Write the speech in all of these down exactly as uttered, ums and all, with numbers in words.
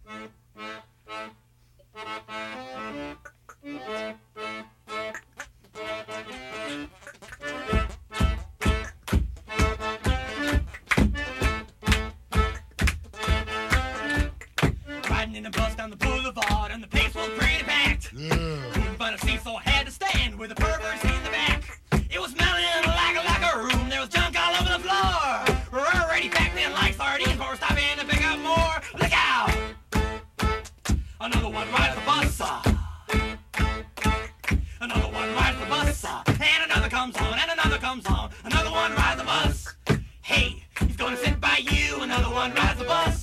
Riding in a bus down the boulevard and the pace was pretty packed. Yeah. Couldn't find a seat, so I had to stand with the perverts in the back. It was smelling like a locker room. There was junk all over the floor. We're already packed in like sardines, but we're stopping to pick up more. Look out! Another one rides the bus. uh. Another one rides the bus. uh. And another comes on, and another comes on. Another one rides the bus. Hey, he's gonna sit by you. Another one rides the bus.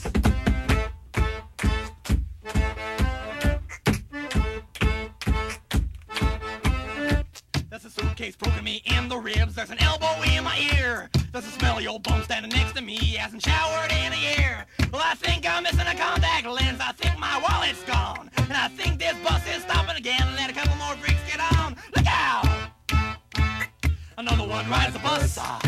There's a suitcase poking me in the ribs. There's an elbow in my ear. There's a smelly old bum standing next to me. He hasn't showered in a year. Well, I think I'm missing a contact lens. I think my wallet's gone. And I think this bus is stopping again. Let a couple more freaks get on. Look out! Another one rides the bus. uh.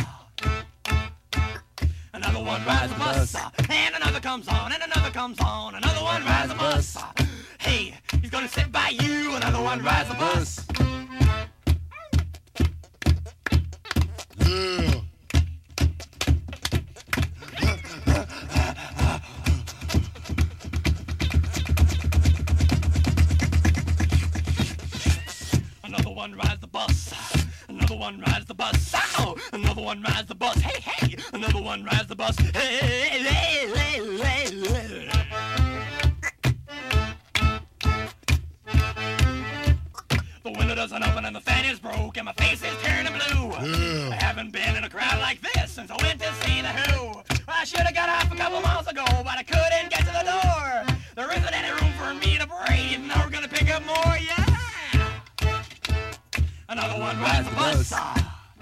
Another one rides the bus. uh. And another comes on, and another comes on. Another one rides the bus. uh. Hey, he's gonna sit by you. Another one rides the bus. Yeah. Another one rides the bus. Another one rides the bus. Ow! Another one rides the bus. Hey, hey! Another one rides the bus. Hey, hey, hey, hey, hey. The window doesn't open and the fan is broke and my face is turning blue. Yeah. I haven't been in a crowd like this since I went to see The Who. I should have got off a couple miles ago, but I couldn't get to the door. There isn't any room for me to breathe. Now we're gonna pick up more, yeah! Another one rides the bus. uh.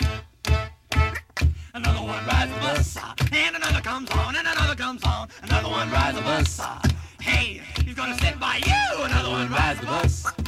Another one rides the bus. uh. And another comes on, and another comes on. Another one rides the bus. uh. Hey, he's gonna sit by you. Another one rides the bus.